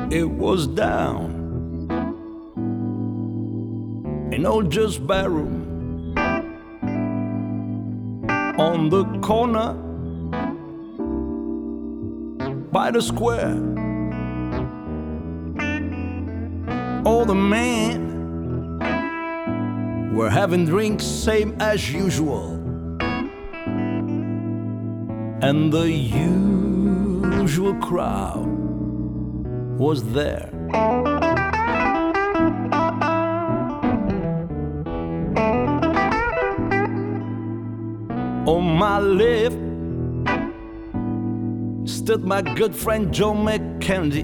It was down in old Joe's bedroom on the corner by the square. All the men were having drinks same as usual, and the usual crowd was there. On my left stood my good friend Joe McKenzie,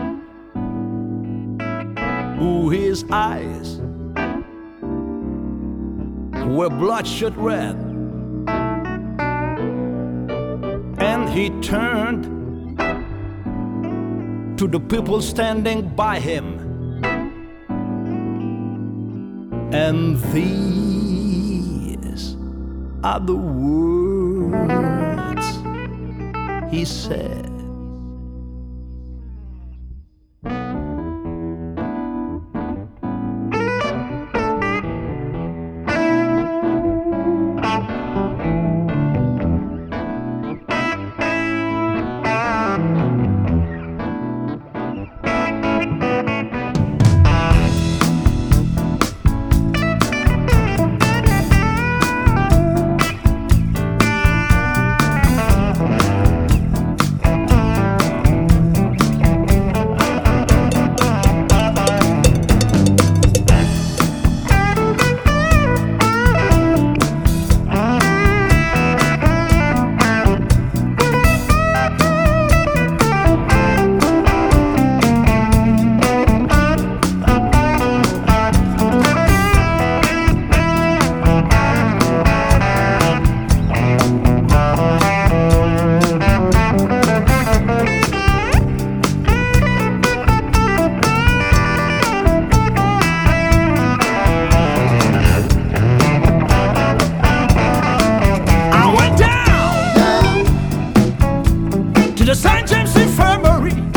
who his eyes were bloodshot red, and he turned to the people standing by him, and these are the words he said. To the St. James Infirmary,